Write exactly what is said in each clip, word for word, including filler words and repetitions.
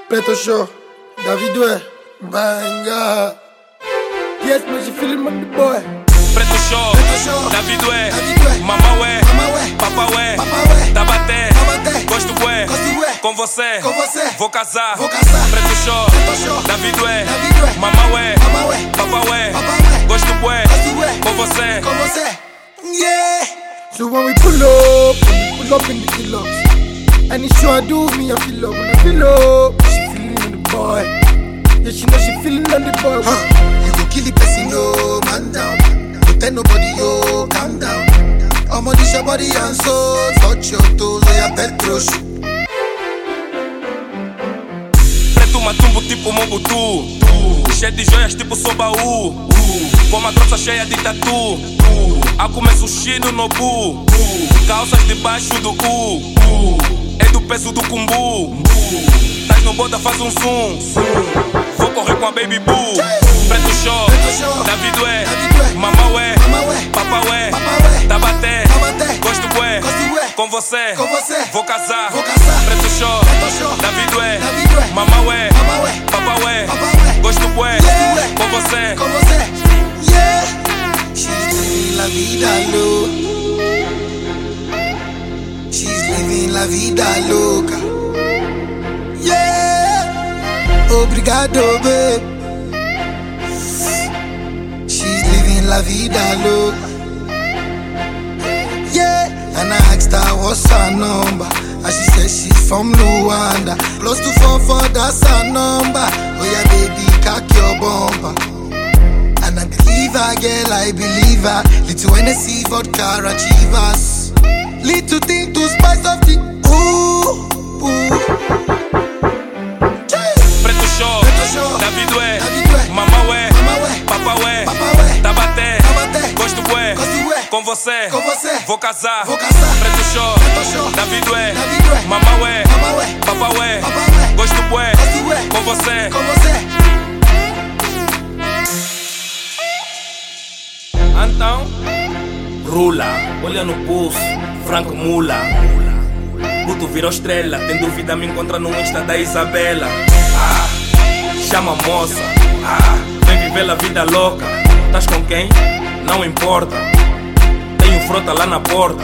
Preto Show, Davidway, Banga. Yes, man, she feeling my boy. Preto Show, Davidway, Mamaué, Papaué, Tabaté, gosto bué, com você, vou casar. Preto Show, Davidway, Mamaué, Papaué, gosto bué, com você. Yeah. So when we pull up, when we pull up in the deluxe, and it's sure I do me, I feel up. When I feel up, she feeling on the boy. Yeah, she know she feeling on the boy. Huh. You go kill the person, yo, man down. Don't tell nobody, yo, calm down. I'ma dish your body and soul. Touch your toes, or your belt crush. Preto matumbo tipo Mobutu, cheio de joias tipo Sobaú, com uma grossa cheia de tatu. A comer sushi no Nobu, calças debaixo do U, é do peso do cumbu. Tás no boda, faz um zoom. Vou correr com a Baby Boo. Preto Show, Davidway, Mamaué, Papaué, Tabaté, gosto bué, com você, vou casar. Preto Show, Davidway, Mamaué, Papaué, gosto bué, com você. Yeah. She's living la vida loca. She's living la vida louca. Yeah. Obrigado, babe. She's living la vida loca. Yeah. And I asked her what's her number, and she said she's from Rwanda. Plus two four four, that's her number. Oh yeah, baby, cock your bumper. And I believe her, girl, I believe her. Little Hennessy, vodka, achievers. Little thing to spice up the ooh, ooh. Preto Show, Davidway, Mamaué, Papaué, Tabaté, gosto bué, com você, vou casar. Preto Show, Davidway, Mamaué, Papaué, gosto bué, com você. Então, rula, olha no pulso, Franco Mula. Puto virou estrela, tem dúvida me encontra no Insta da Isabela. Ah, chama a moça, ah, vem viver a vida louca. Tás com quem? Não importa. Tenho frota lá na porta.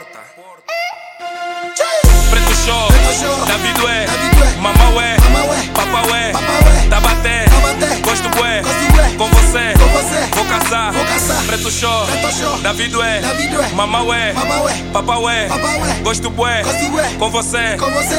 Preto Show, Davidway, Mamaué, Papaué, Tabaté, gosto bué, com você, vou casar. Preto Show, Davidway, Mamaué, Papaué, gosto bué, com você.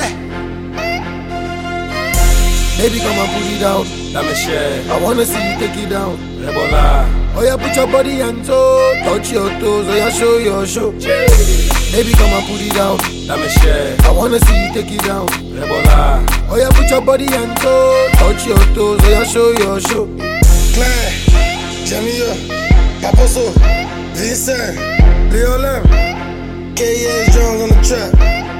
Baby, come and put it down. Dá mexer, I wanna see you take it down. rebolar. Oh yeah, put your body and toe, touch your toes, oh yeah, show your show. Baby, come and put it down. Dá mexer, I wanna see you take it down. rebolar. Oh yeah, put your body and toe, touch your toes, oh yeah, show your show. Claire, Jamia, Paposo, Vincent, Leolem, K A Jones on the track.